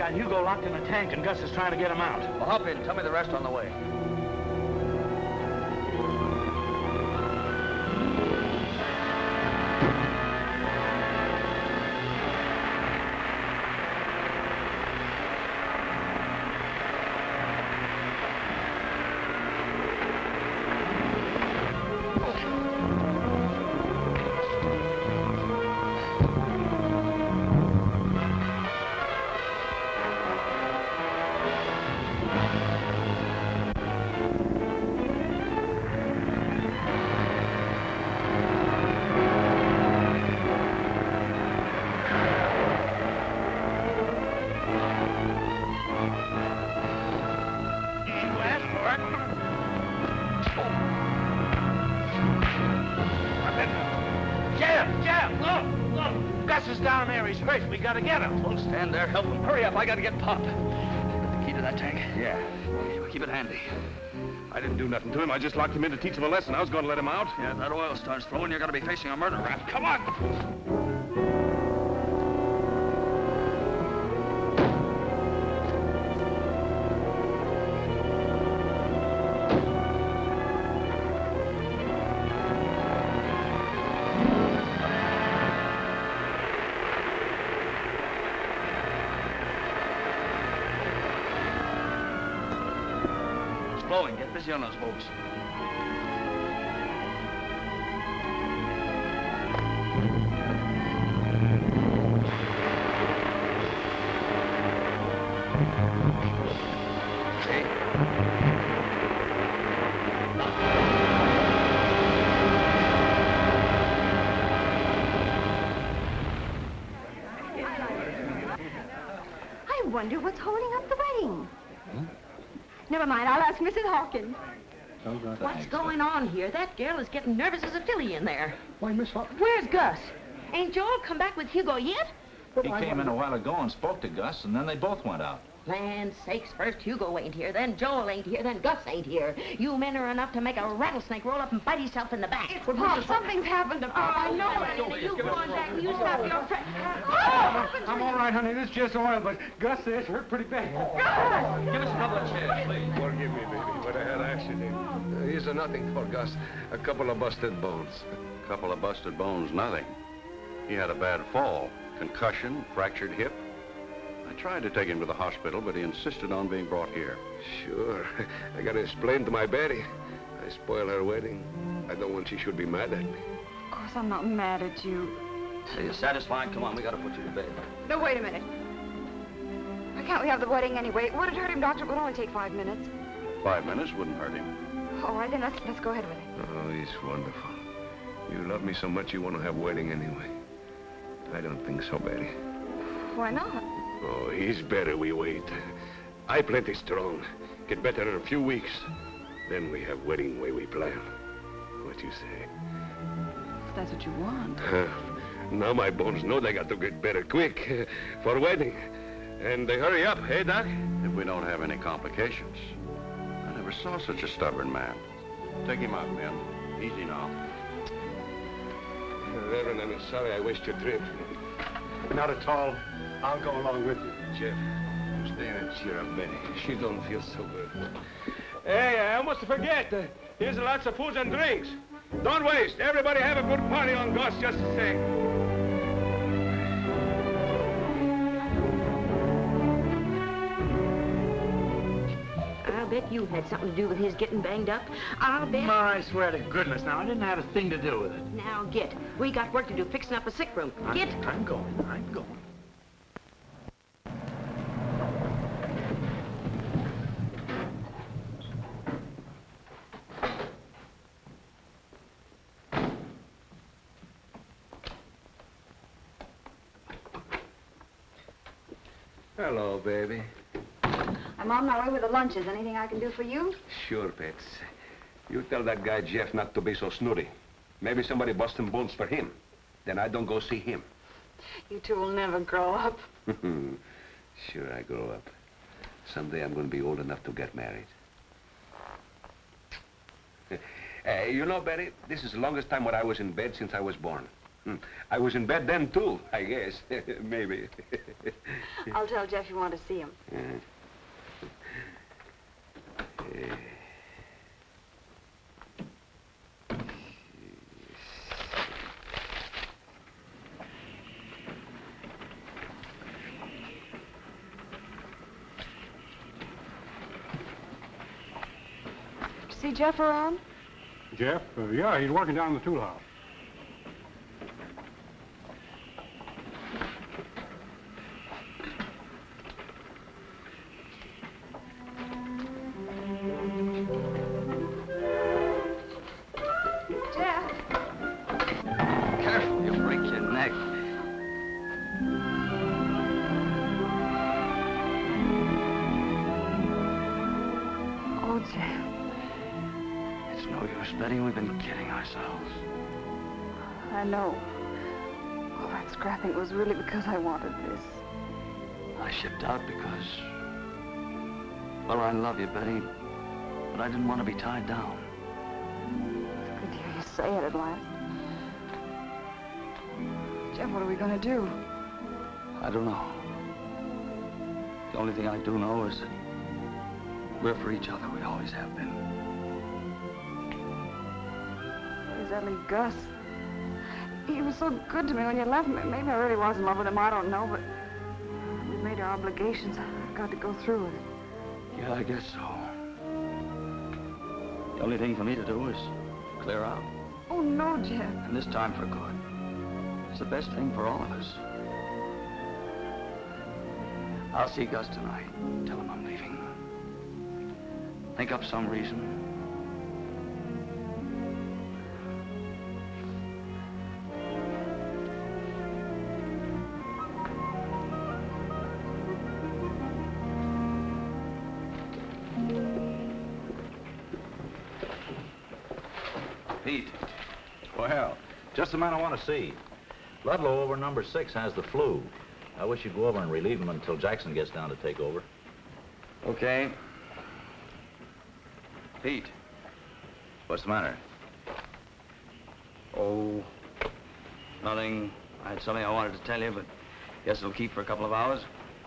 got Hugo locked in a tank and Gus is trying to get him out. Well, hop in. Tell me the rest on the way. We gotta get him. Well, stand there, help him. Hurry up, I gotta get Pop. Got the key to that tank? Yeah. Keep it handy. I didn't do nothing to him. I just locked him in to teach him a lesson. I was gonna let him out. Yeah, if that oil starts flowing, you're gonna be facing a murder rap. Come on! Get busy on those boats. I wonder what's holding up the wedding. Hmm? Never mind, I'll ask Missus Hawkins. What's going on here? That girl is getting nervous as a filly in there. Why, Miss Hawkins? Where's Gus? Ain't Joel come back with Hugo yet? He came in a while ago and spoke to Gus, and then they both went out. Land sakes, first Hugo ain't here, then Joel ain't here, then Gus ain't here. You men are enough to make a rattlesnake roll up and bite himself in the back. It's Pop, something's happened to Pop. I know it. You go on back and you stop your friend. I'm all right, honey. This is just oil, but Gus says hurt pretty bad. Gus! Give us a couple of chairs, please. Forgive me, baby, but I had an accident. Uh, here's a nothing for Gus. A couple of busted bones. Couple of busted bones, nothing. He had a bad fall. Concussion, fractured hip. I tried to take him to the hospital, but he insisted on being brought here. Sure. I gotta explain to my Betty. I spoiled her wedding. I don't want she should be mad at me. Of course, I'm not mad at you. Are you satisfied? Come on, we gotta put you to bed. No, wait a minute. Why can't we have the wedding anyway? Would it hurt him, Doctor? It would only take five minutes. Five minutes wouldn't hurt him. All right, then let's, let's go ahead with it. Oh, he's wonderful. You love me so much you want to have wedding anyway. I don't think so, Betty. Why not? Oh, he's better we wait. I plenty strong. Get better in a few weeks. Then we have wedding way we plan. What you say? If that's what you want. Uh, now my bones know they got to get better quick uh, for wedding. And they hurry up, hey, Doc? If we don't have any complications. I never saw such a stubborn man. Take him out, men. Easy now. Reverend, I'm sorry I wasted your trip. Not at all. I'll go along with you. Jeff, stay and cheer up Betty. She don't feel so good. Hey, I almost forget. Uh, here's lots of foods and drinks. Don't waste. Everybody have a good party on Gus just the same. I'll bet you had something to do with his getting banged up. I'll bet... I swear to goodness, now, I didn't have a thing to do with it. Now, get. We got work to do fixing up a sick room. Get. I'm, I'm going. I'm going. Hello, baby. I'm on my way with the lunches. Anything I can do for you? Sure, Pets. You tell that guy Jeff not to be so snooty. Maybe somebody busting bones for him. Then I don't go see him. You two will never grow up. Sure, I grow up. Someday I'm going to be old enough to get married. uh, you know, Betty, this is the longest time when I was in bed since I was born. I was in bed then, too, I guess. Maybe. I'll tell Jeff you want to see him. Uh, See Jeff around? Jeff? Uh, yeah, he's working down in the tool house. Jeff? Careful, you'll break your neck. Oh, Jeff. It's no use betting we've been kidding ourselves. I know. All that scrapping was really because I wanted this. I shipped out because... Well, I love you, Betty, but I didn't want to be tied down. It's good to hear you say it at last. Jeff, what are we going to do? I don't know. The only thing I do know is that we're for each other. We always have been. Is that Lee Gus? He was so good to me when you left me. Maybe I really was in love with him. I don't know, but we made our obligations. I've got to go through with it. Yeah, I guess so. The only thing for me to do is clear out. Oh, no, Jeff. And this time for good. It's the best thing for all of us. I'll see Gus tonight. Tell him I'm leaving. Think up some reason. Pete. Well, just the man I want to see. Ludlow over number six has the flu. I wish you'd go over and relieve him until Jackson gets down to take over. Okay. Pete. What's the matter? Oh, nothing. I had something I wanted to tell you, but guess it'll keep for a couple of hours.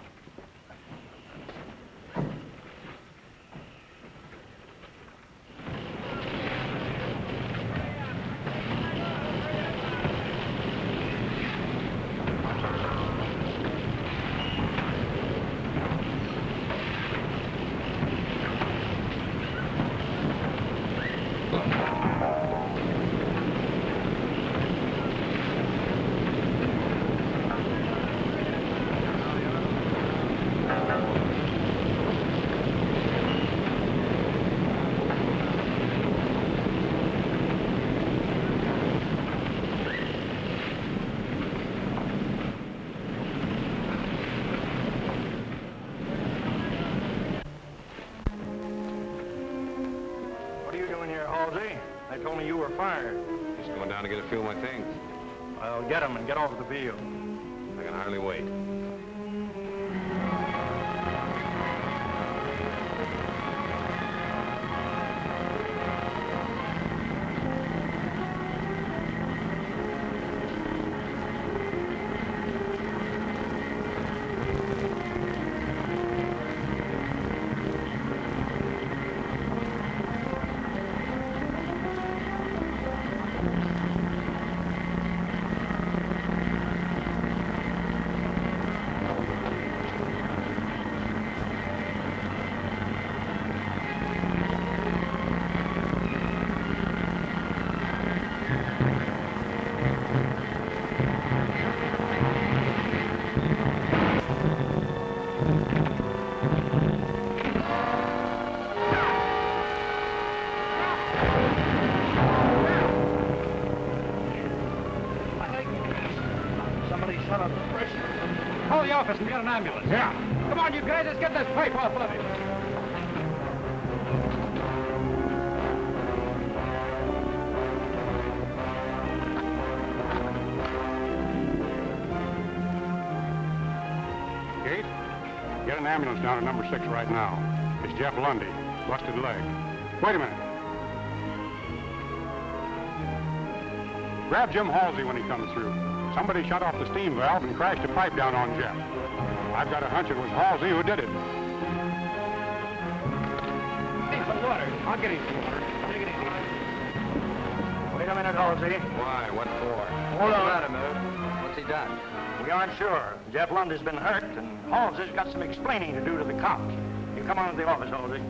They told me you were fired. Just going down to get a few of my things. Well, get them and get off the field. I can hardly wait. Call the office and get an ambulance. Yeah. Come on, you guys, let's get this pipe off of him. Kate, get an ambulance down to number six right now. It's Jeff Lundy, busted leg. Wait a minute. Grab Jim Halsey when he comes through. Somebody shut off the steam valve and crashed a pipe down on Jeff. I've got a hunch it was Halsey who did it. Hey, some water. I'll get you some water. Take it easy. Wait a minute, Halsey. Why? What for? Hold on. Wait a minute. What's he done? We aren't sure. Jeff Lund has been hurt, and Halsey's got some explaining to do to the cops. You come on to the office, Halsey.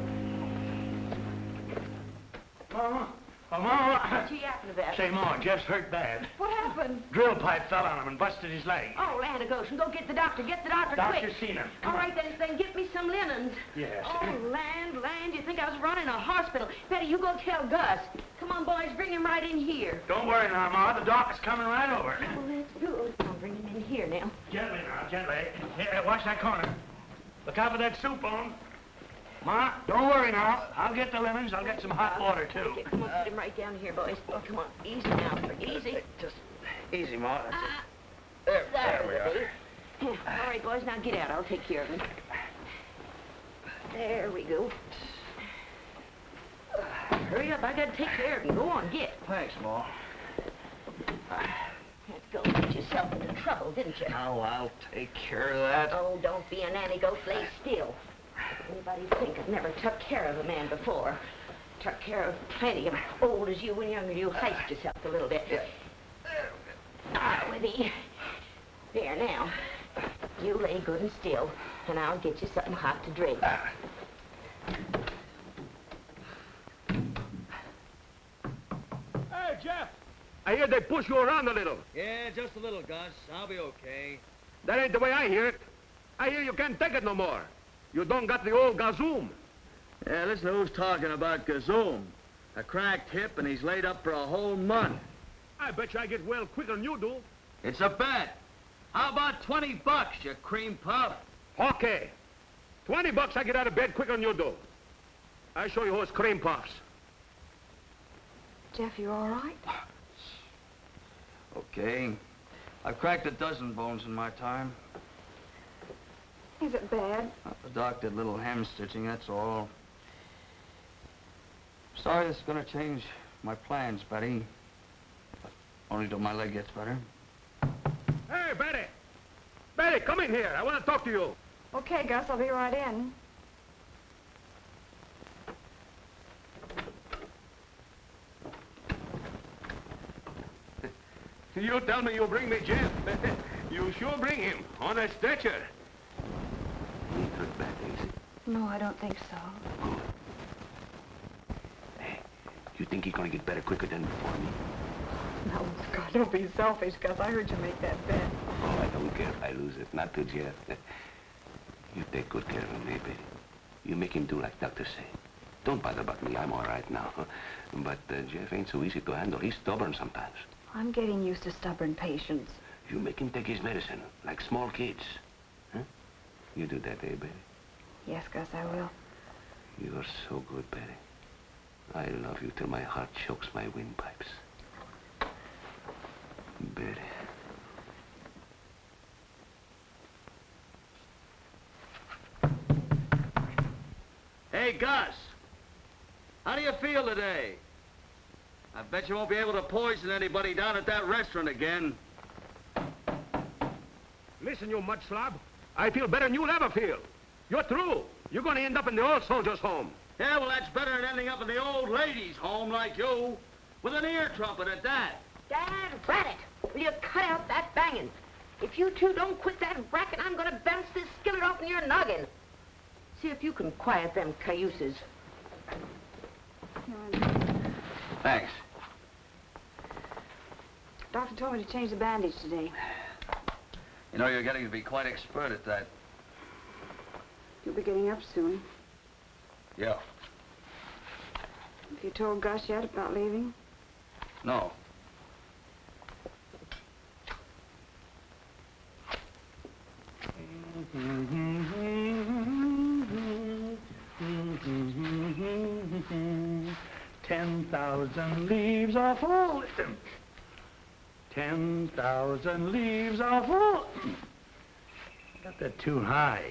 Mama. Oh, Mama. What you yapping about? Say, Ma, Jeff's hurt bad. What happened? Drill pipe fell on him and busted his leg. Oh, land of Goshen, go get the doctor. Get the doctor Doctor's quick. seen him. All right, then, then get me some linens. Yes. Oh, land, land, you think I was running a hospital. Betty, you go tell Gus. Come on, boys, bring him right in here. Don't worry now, Ma. The doc's coming right over. Oh, that's good. I'll bring him in here now. Gently now, gently. Here, watch that corner. Look out for that soup bone. Ma, don't worry now. I'll get the lemons. I'll get some hot water, too. Okay, come on, put him right down here, boys. Oh, come on. Easy now, for easy. Just easy, Ma. That's Ah, There, there there we are. Yeah. All right, boys, now get out. I'll take care of him. There we go. Uh, hurry up. I got to take care of him. Go on, get. Thanks, Ma. Let's go get yourself into trouble, didn't you? Oh, I'll take care of that. Oh, don't be a nanny goat. Lay still. Anybody think I've never took care of a man before? Took care of plenty of old as you and younger. You heist yourself a little bit. Yeah. Ah, with the... There, now. You lay good and still, and I'll get you something hot to drink. Ah. Hey, Jeff! I hear they push you around a little. Yeah, just a little, Gus. I'll be okay. That ain't the way I hear it. I hear you can't take it no more. You don't got the old gazoom. Yeah, listen to who's talking about Gazoom. A cracked hip, and he's laid up for a whole month. I bet you I get well quicker than you do. It's a bet. How about twenty bucks, you cream puff? Okay. Twenty bucks I get out of bed quicker than you do. I show you who's cream puffs. Jeff, you all right? Okay. I've cracked a dozen bones in my time. Is it bad? Uh, the doc did a little hem stitching, that's all. Sorry this is gonna change my plans, Betty. But only till my leg gets better. Hey, Betty! Betty, come in here. I want to talk to you. Okay, Gus, I'll be right in. You tell me you bring me Jeff. You sure bring him on a stretcher. He ain't hurt bad, is he? No, I don't think so. Hey, you think he's gonna get better quicker than before me? No, God, don't be selfish, Gus. I heard you make that bet. Oh, I don't care if I lose it. Not to Jeff. You take good care of him, eh, Betty? You make him do like doctors say. Don't bother about me. I'm all right now. But uh, Jeff ain't so easy to handle. He's stubborn sometimes. I'm getting used to stubborn patients. You make him take his medicine, like small kids. Huh? You do that, eh, Betty? Yes, Gus, I will. You are so good, Betty. I love you till my heart chokes my windpipes. Betty. Hey, Gus. How do you feel today? I bet you won't be able to poison anybody down at that restaurant again. Listen, you mud slob. I feel better than you'll ever feel. You're through. You're going to end up in the old soldiers' home. Yeah, well, that's better than ending up in the old ladies' home like you. With an ear trumpet at that. Dad, rat it. Will you cut out that banging? If you two don't quit that racket, I'm going to bounce this skillet off in your noggin. See if you can quiet them cayuses. Thanks. Doctor told me to change the bandage today. You know, you're getting to be quite expert at that. You'll be getting up soon. Yeah. Have you told Gus yet about leaving? No. Ten thousand leaves are falling. Ten thousand leaves are falling. Got that too high.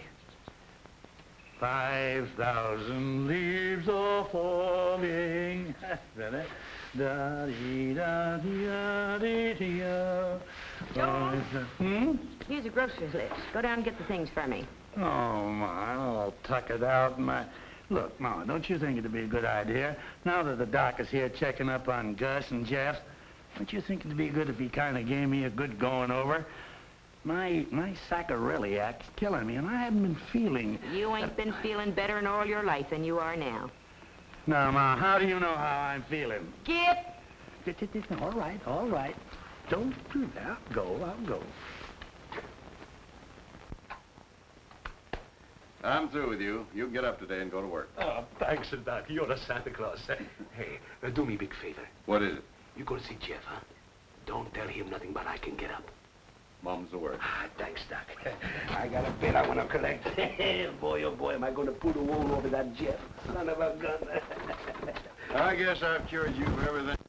Five thousand leaves are falling. Better. Da-dee-da-dee-da-dee-dee-da. George? Hmm? Here's a grocer's list. Go down and get the things for me. Oh, Ma, I'll tuck it out, Ma. Look, Ma, don't you think it'd be a good idea, now that the doc is here checking up on Gus and Jeff, don't you think it'd be good if he kind of gave me a good going over? My, my saccharilliac's killing me, and I haven't been feeling... You ain't been feeling better in all your life than you are now. Now, Ma, how do you know how I'm feeling? Get! All right, all right. Don't do that. I'll go, I'll go. I'm through with you. You can get up today and go to work. Oh, thanks, Doc. You're a Santa Claus. Hey, uh, do me a big favor. What is it? You go to see Jeff, huh? Don't tell him nothing but I can get up. Mum's the word. Ah, thanks, Doc. I got a bet I want to collect. Boy, oh boy, am I going to put a wool over that Jeff. Son of a gun. I guess I've cured you of everything.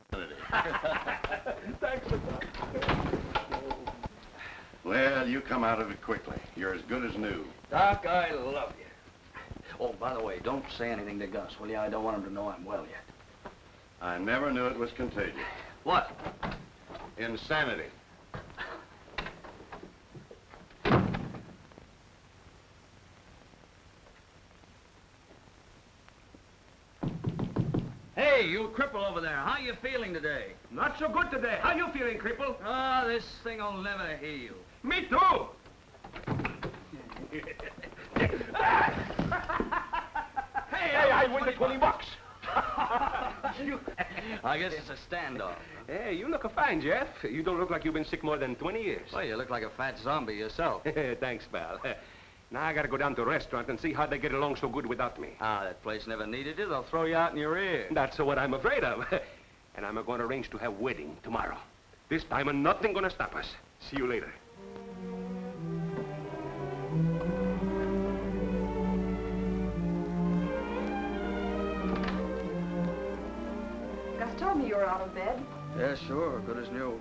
Thanks, Doc. Well, you come out of it quickly. You're as good as new. Doc, I love you. Oh, by the way, don't say anything to Gus, will you? I don't want him to know I'm well yet. I never knew it was contagious. What? Insanity. Hey, you cripple over there. How you feeling today? Not so good today. How you feeling, cripple? Ah, this thing'll never heal. Me too. Hey, hey, I win the twenty bucks. You... I guess it's a standoff. Hey, you look fine, Jeff. You don't look like you've been sick more than twenty years. Well, you look like a fat zombie yourself. Thanks, pal. Now I gotta go down to the restaurant and see how they get along so good without me. Ah, that place never needed you. They'll throw you out in your ear. That's what I'm afraid of. And I'm going to arrange to have wedding tomorrow. This time, and nothing gonna stop us. See you later. Gus told me you were out of bed. Yeah, sure. Good as new.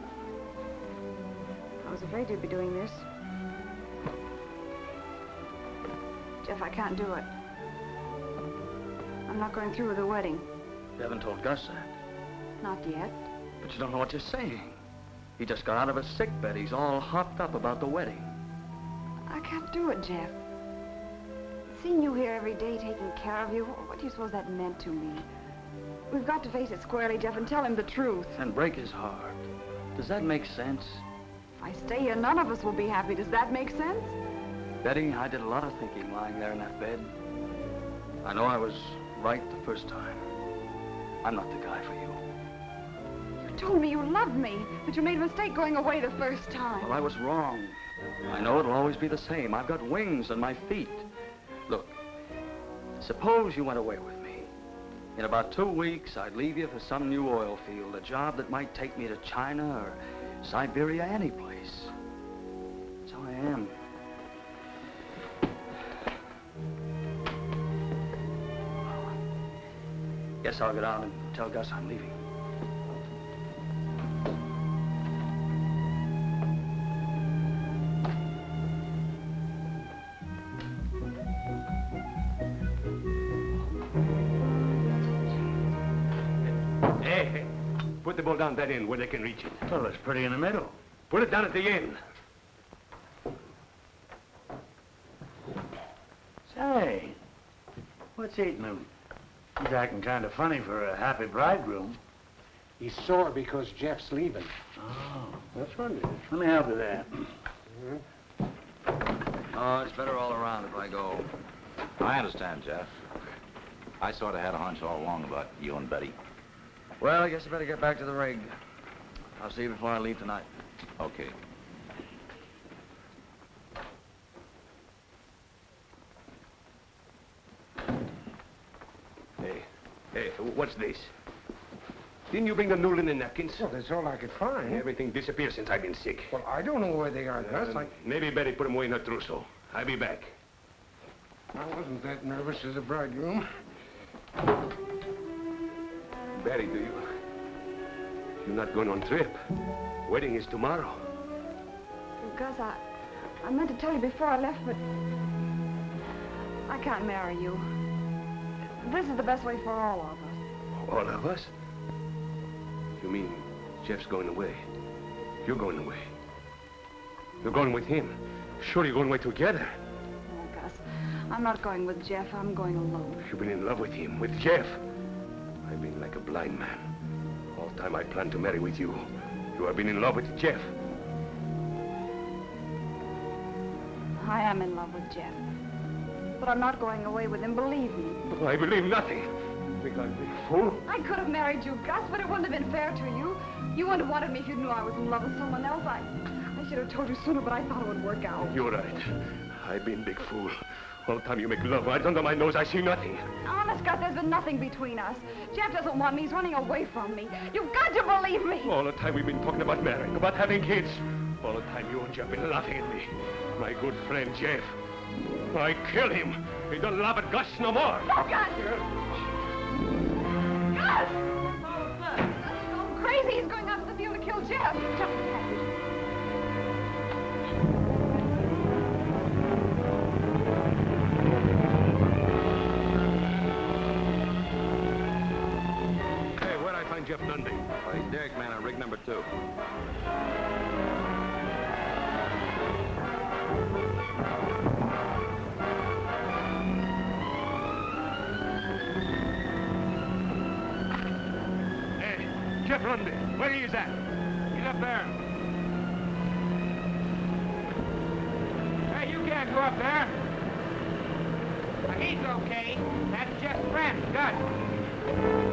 I was afraid you'd be doing this. Jeff, I can't do it. I'm not going through with the wedding. You haven't told Gus that. Not yet. But you don't know what you're saying. He just got out of a sick bed. He's all hopped up about the wedding. I can't do it, Jeff. Seeing you here every day, taking care of you, what do you suppose that meant to me? We've got to face it squarely, Jeff, and tell him the truth. And break his heart. Does that make sense? If I stay here, none of us will be happy. Does that make sense? Betty, I did a lot of thinking lying there in that bed. I know I was right the first time. I'm not the guy for you. You told me you loved me, but you made a mistake going away the first time. Well, I was wrong. I know it'll always be the same. I've got wings on my feet. Look, suppose you went away with me. In about two weeks, I'd leave you for some new oil field, a job that might take me to China or Siberia, any place. That's how I am. Guess I'll get out and tell Gus I'm leaving. Hey, hey, put the ball down that end where they can reach it. Well, it's pretty in the middle. Put it down at the end. Say, what's eating him? He's acting kind of funny for a happy bridegroom. He's sore because Jeff's leaving. Oh, that's what it is. Let me help with that. Oh, it's better all around if I go. I understand, Jeff. I sort of had a hunch all along about you and Betty. Well, I guess I better get back to the rig. I'll see you before I leave tonight. Okay. Hey, hey, what's this? Didn't you bring the new linen napkins? Well, that's all I could find. Everything disappeared since I've been sick. Well, I don't know where they are, Gus. Uh, I... Maybe Betty put them away in her trousseau. I'll be back. I wasn't that nervous as a bridegroom. Betty, do you... You're not going on trip. Wedding is tomorrow. Gus, I, I meant to tell you before I left, but I can't marry you. This is the best way for all of us. All of us? You mean Jeff's going away? You're going away. You're going with him. Sure, you're going away together. Oh, Gus, I'm not going with Jeff. I'm going alone. You've been in love with him, with Jeff. I've been like a blind man. All the time I planned to marry with you. You have been in love with Jeff. I am in love with Jeff. But I'm not going away with him, believe me. I believe nothing. Think I'm a big fool? I could have married you, Gus, but it wouldn't have been fair to you. You wouldn't have wanted me if you knew I was in love with someone else. I, I should have told you sooner, but I thought it would work out. You're right. I've been a big fool. All the time you make love right under my nose, I see nothing. Honest, Gus, there's been nothing between us. Jeff doesn't want me. He's running away from me. You've got to believe me. All the time we've been talking about marrying, about having kids. All the time you and Jeff have been laughing at me. My good friend, Jeff. I kill him. He don't laugh at Gus no more. No, Gus! Gus! He's gone crazy. He's going out to the field to kill Jeff. Jump in the carriage. Hey, where'd I find Jeff Nundy? Oh, he's derrick man on rig number two. Jeff Lundy, where he is at? He's up there. Hey, you can't go up there. Now, he's okay. That's Jeff's friend, Gus.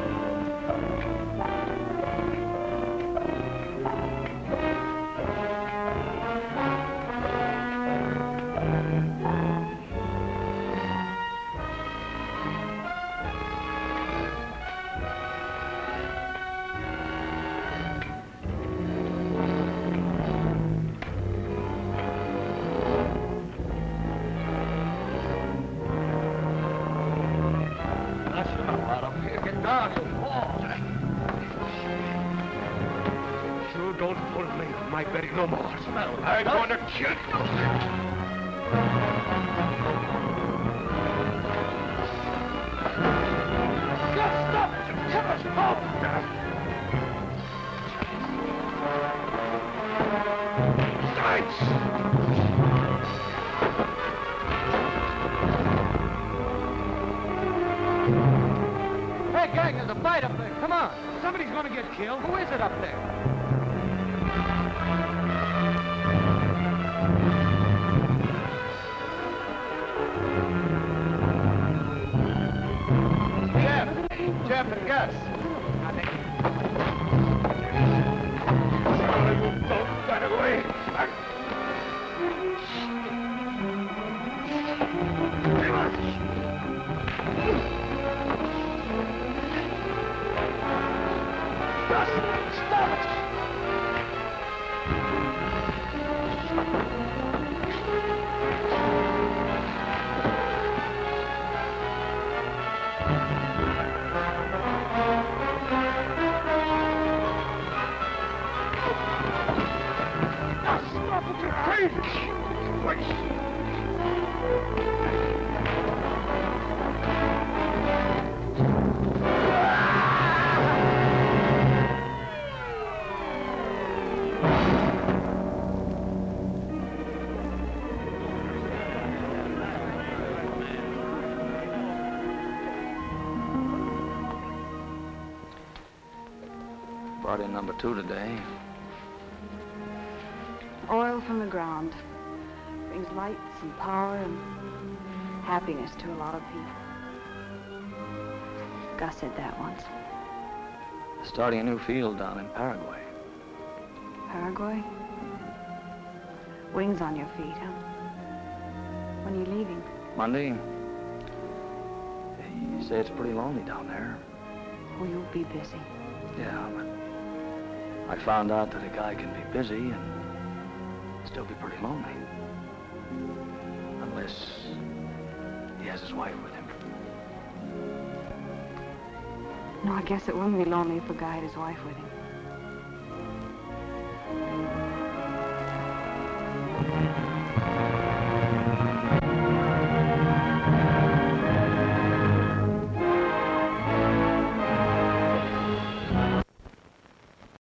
No more. I'm going to kill you. Just stop it! Give us both! Hey, gang, there's a fight up there. Come on. Somebody's going to get killed. Who is it up there? Jeff and Gus. You don't get away. Gus, stop it! Brought in number two today. Oil from the ground. Brings lights and power and happiness to a lot of people. Gus said that once. Starting a new field down in Paraguay. Paraguay? Wings on your feet, huh? When are you leaving? Monday. You say it's pretty lonely down there. Oh, you'll be busy. Yeah, but I found out that a guy can be busy and still be pretty lonely. Unless he has his wife with him. No, I guess it wouldn't be lonely if a guy had his wife with him.